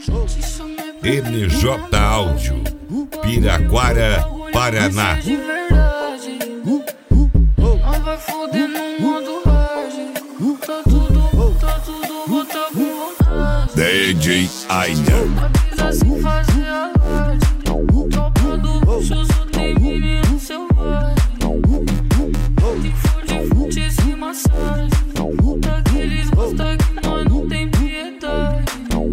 NJ Áudio, Piraquara, Paraná. De verdade, nós vai foder no modo hard. Tá tudo, tá com vontade. DJ Ainer. Avisa se fazer alarde. Tropa do bucho, só tem menino selvagem. De fute, esse massagem. Daqueles gosta que nós não tem piedade.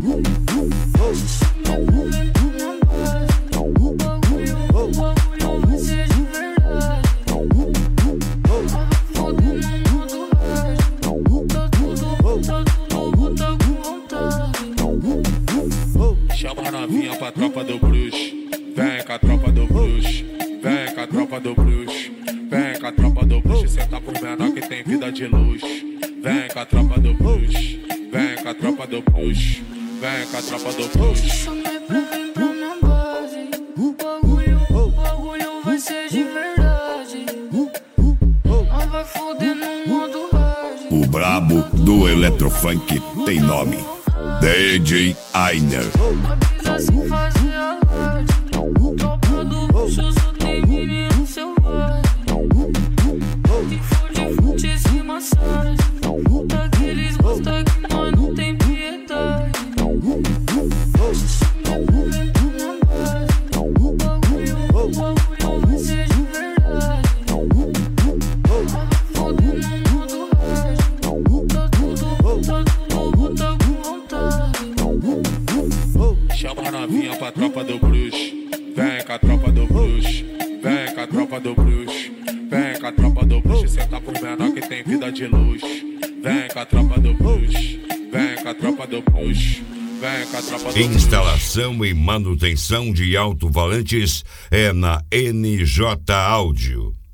Chama a novinha pra tropa do bruxo. Vem com a tropa do bruxo. Vem com a tropa do bruxo. Vem com a tropa do bruxo. Senta por menor que tem vida de luxo. Vem com a tropa do bruxo. Vem com a tropa do bruxo. Vem com a tropa do bruxo. Chamei pra vir pra minha base. O bagulho vai ser de verdade. Nós vai foder no modo hard. O brabo do Eletrofunk tem nome: DJ Ainer. Avisa se fazer alarde. Tropa do bucho, só tem menino selvagem. De fute, esse massagem. Daqueles gosta que nós não tem piedade. O bagulho vai ser de verdade. Foda no mundo hard. Tá com vontade. Chama a novinha pra tropa do bruxo. Vem com a tropa do bruxo. Vem com a tropa do bruxo. Vem com a tropa do bruxo. Senta por menor que tem vida de luxo. Vem com a tropa do bruxo. Vem com a tropa do bruxo. Vem com a tropa do bruxo. Instalação e manutenção de alto-falantes é na NJ Áudio.